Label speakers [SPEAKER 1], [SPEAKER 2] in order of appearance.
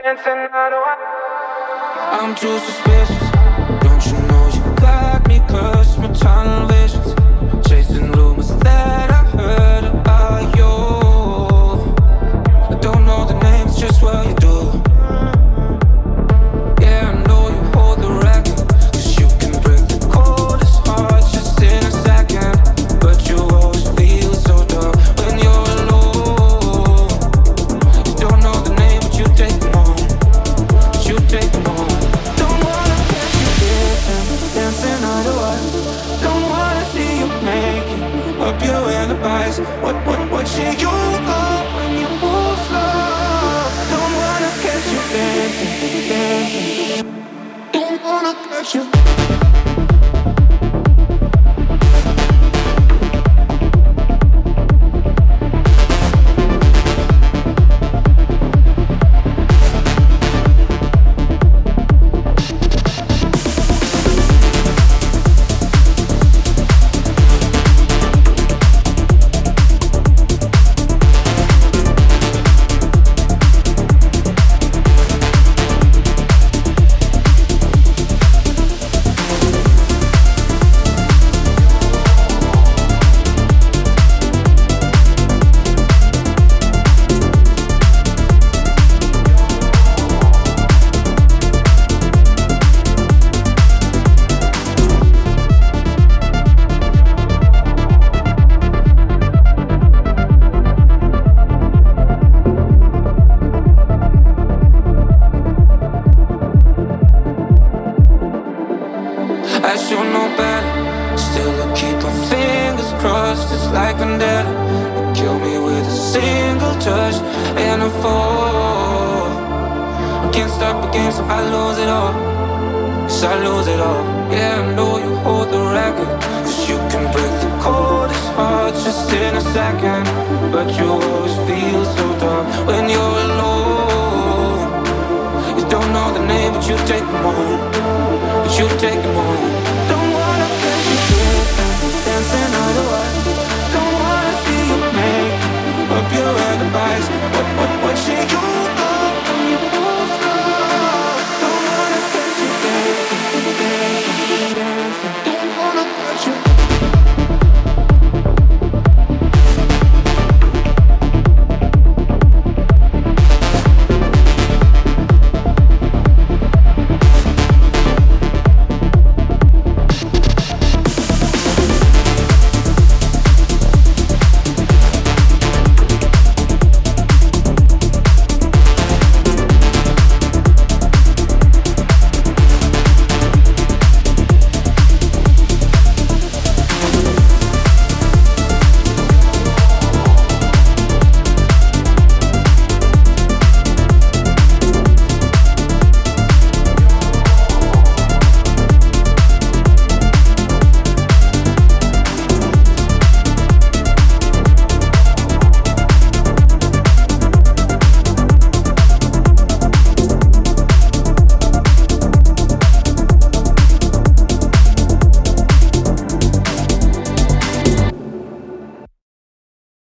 [SPEAKER 1] dancing out of
[SPEAKER 2] I'm too suspicious. Don't you know you got me cursed with tunnel visions, chasing rumors that I heard about you. I don't know the names, just what you do. Yeah, I know you hold the record, 'cause you can break the coldest heart just in a second. But you always feel so dumb when you're alone. You don't know the name, but you take them home. You take them home. Don't wanna catch you dancing on the wire. Don't wanna see you making up your alibis. What should you go when you move slow? Don't wanna catch you dancing. Don't wanna catch you. I should know better. Still I keep my fingers crossed. It's like vendetta. You kill me with a single touch and I fall. I can't stop again, so I lose it all. 'Cause I lose it all. Yeah, I know you hold the record, 'cause you can break the coldest heart just in a second. But you always feel so dumb when you're alone. You don't know the name, but you take them home.